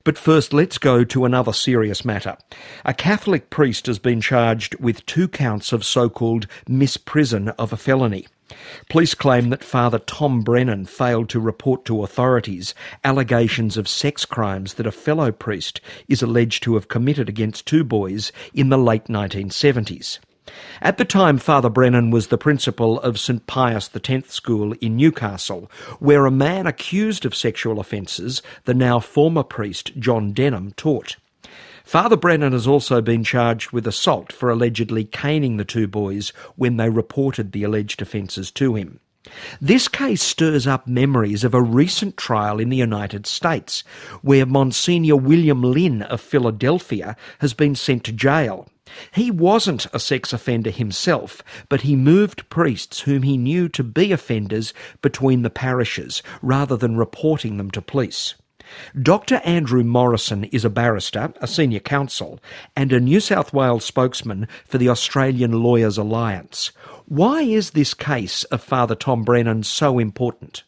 But first, let's go to another serious matter. A Catholic priest has been charged with 2 counts of so-called misprison of a felony. Police claim that Father Tom Brennan failed to report to authorities allegations of sex crimes that a fellow priest is alleged to have committed against 2 boys in the late 1970s. At the time, Father Brennan was the principal of St Pius X School in Newcastle, where a man accused of sexual offences, the now former priest John Denham, taught. Father Brennan has also been charged with assault for allegedly caning the 2 boys when they reported the alleged offences to him. This case stirs up memories of a recent trial in the United States, where Monsignor William Lynn of Philadelphia has been sent to jail. He wasn't a sex offender himself, but he moved priests whom he knew to be offenders between the parishes, rather than reporting them to police. Dr Andrew Morrison is a barrister, a senior counsel, and a New South Wales spokesman for the Australian Lawyers Alliance. Why is this case of Father Tom Brennan so important?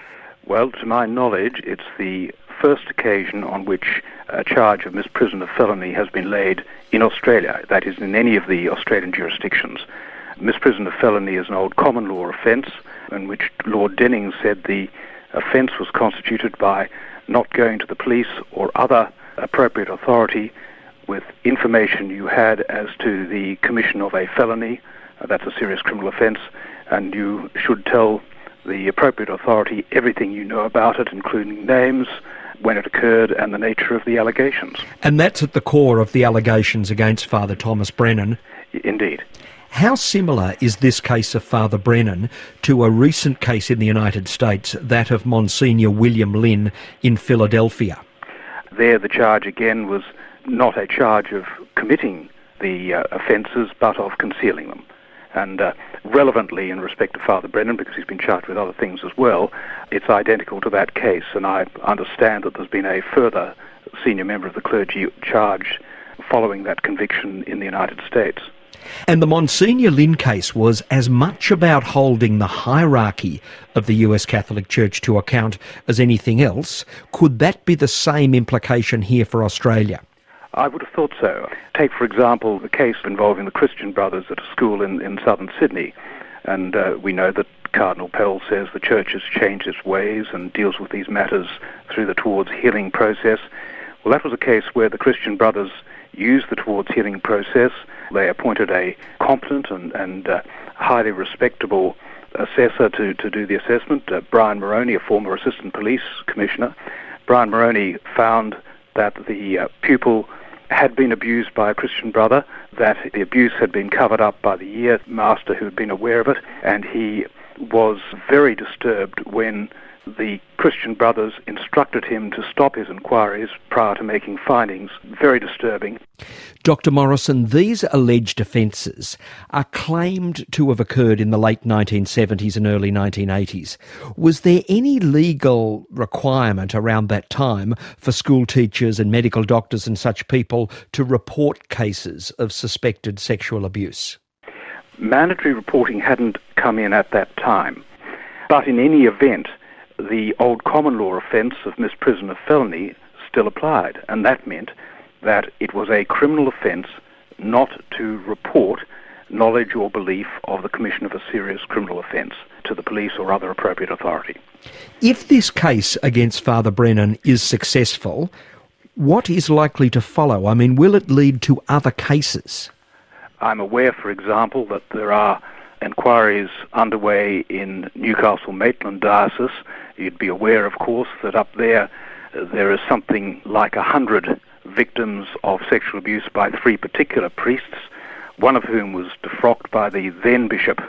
Well, to my knowledge, it's the first occasion on which a charge of misprison of felony has been laid in Australia, that is, in any of the Australian jurisdictions. Misprison of felony is an old common law offence in which Lord Denning said the offence was constituted by not going to the police or other appropriate authority with information you had as to the commission of a felony. That's a serious criminal offence, and you should tell the appropriate authority everything you know about it, including names, when it occurred, and the nature of the allegations. And that's at the core of the allegations against Father Thomas Brennan. Indeed. How similar is this case of Father Brennan to a recent case in the United States, that of Monsignor William Lynn in Philadelphia? There the charge again was not a charge of committing the offences, but of concealing them. And relevantly in respect to Father Brennan, because he's been charged with other things as well, it's identical to that case, and I understand that there's been a further senior member of the clergy charged following that conviction in the United States. And the Monsignor Lynn case was as much about holding the hierarchy of the US Catholic Church to account as anything else. Could that be the same implication here for Australia? I would have thought so. Take, for example, the case involving the Christian Brothers at a school in southern Sydney. And we know that Cardinal Pell says the Church has changed its ways and deals with these matters through the Towards Healing process. Well, that was a case where the Christian Brothers used the Towards Healing process. They appointed a competent and highly respectable assessor to do the assessment, Brian Moroney, a former Assistant Police Commissioner. Brian Moroney found that the pupil had been abused by a Christian brother, that the abuse had been covered up by the year master who had been aware of it, and he was very disturbed when the Christian Brothers instructed him to stop his inquiries prior to making findings. Very disturbing. Dr Morrison, these alleged offences are claimed to have occurred in the late 1970s and early 1980s. Was there any legal requirement around that time for school teachers and medical doctors and such people to report cases of suspected sexual abuse? Mandatory reporting hadn't come in at that time. But in any event, the old common law offence of misprison of felony still applied, and that meant that it was a criminal offence not to report knowledge or belief of the commission of a serious criminal offence to the police or other appropriate authority. If this case against Father Brennan is successful, what is likely to follow? I mean, will it lead to other cases? I'm aware, for example, that there are inquiries underway in Newcastle-Maitland Diocese. You'd be aware, of course, that up there is something like 100 victims of sexual abuse by 3 particular priests, one of whom was defrocked by the then bishop.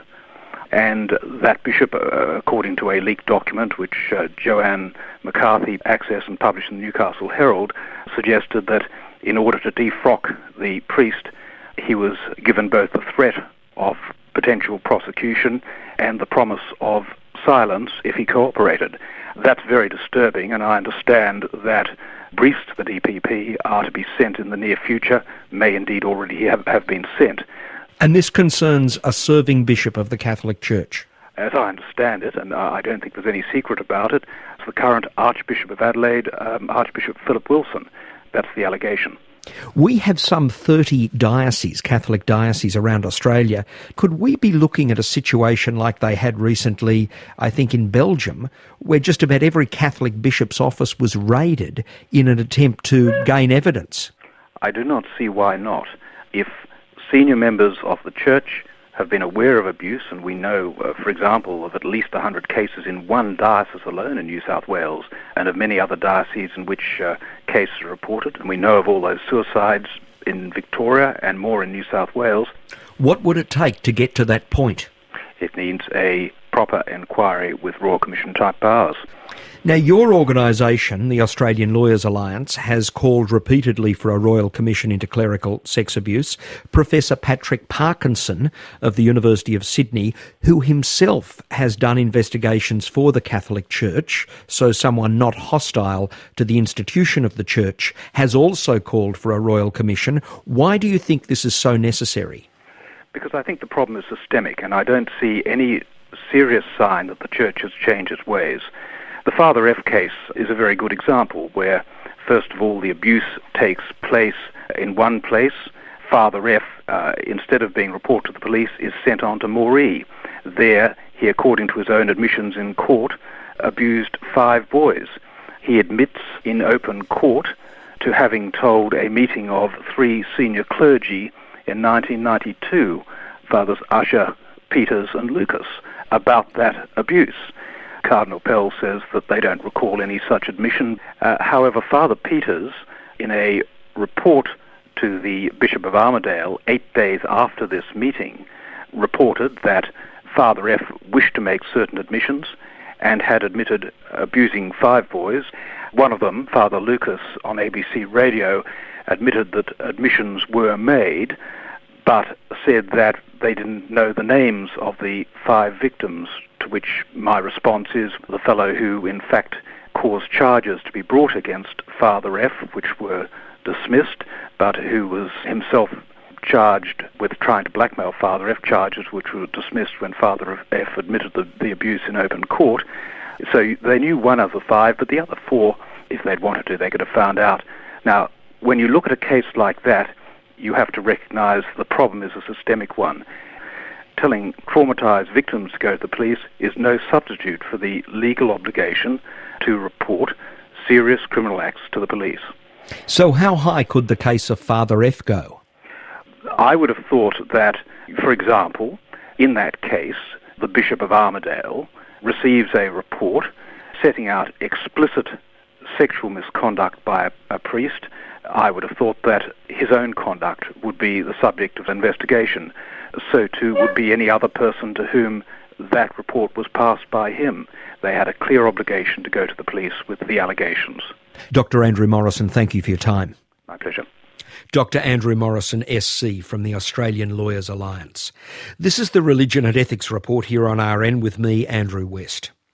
And that bishop, according to a leaked document which Joanne McCarthy accessed and published in the Newcastle Herald, suggested that in order to defrock the priest, he was given both the threat of potential prosecution and the promise of silence if he cooperated. That's very disturbing, and I understand that briefs to the DPP are to be sent in the near future, may indeed already have been sent. And this concerns a serving bishop of the Catholic Church? As I understand it, and I don't think there's any secret about it, it's the current Archbishop of Adelaide, Archbishop Philip Wilson. That's the allegation. We have some 30 dioceses, Catholic dioceses around Australia. Could we be looking at a situation like they had recently, I think in Belgium, where just about every Catholic bishop's office was raided in an attempt to gain evidence? I do not see why not. If senior members of the Church have been aware of abuse, and we know, for example, of at least 100 cases in one diocese alone in New South Wales, and of many other dioceses in which cases are reported, and we know of all those suicides in Victoria and more in New South Wales. What would it take to get to that point? It needs a proper inquiry with Royal Commission type powers. Now, your organisation, the Australian Lawyers Alliance, has called repeatedly for a Royal Commission into clerical sex abuse. Professor Patrick Parkinson of the University of Sydney, who himself has done investigations for the Catholic Church, so someone not hostile to the institution of the Church, has also called for a Royal Commission. Why do you think this is so necessary? Because I think the problem is systemic, and I don't see any serious sign that the Church has changed its ways. The Father F case is a very good example where, first of all, the abuse takes place in one place. Father F, instead of being reported to the police, is sent on to Moree. There, he, according to his own admissions in court, abused 5 boys. He admits in open court to having told a meeting of 3 senior clergy in 1992, Fathers Usher, Peters and Lucas, about that abuse. Cardinal Pell says that they don't recall any such admission. However, Father Peters, in a report to the Bishop of Armidale 8 days after this meeting, reported that Father F wished to make certain admissions and had admitted abusing 5 boys. One of them, Father Lucas, on ABC Radio, admitted that admissions were made, but said that they didn't know the names of the 5 victims, to which my response is the fellow who, in fact, caused charges to be brought against Father F, which were dismissed, but who was himself charged with trying to blackmail Father F, charges which were dismissed when Father F admitted the abuse in open court. So they knew one of the 5, but the other 4, if they'd wanted to, they could have found out. Now, when you look at a case like that, you have to recognise the problem is a systemic one. Telling traumatised victims to go to the police is no substitute for the legal obligation to report serious criminal acts to the police. So how high could the case of Father F go? I would have thought that, for example, in that case, the Bishop of Armidale receives a report setting out explicit sexual misconduct by a priest. I would have thought that his own conduct would be the subject of investigation. So too would be any other person to whom that report was passed by him. They had a clear obligation to go to the police with the allegations. Dr. Andrew Morrison, thank you for your time. My pleasure. Dr. Andrew Morrison, SC, from the Australian Lawyers Alliance. This is the Religion and Ethics Report here on RN with me, Andrew West.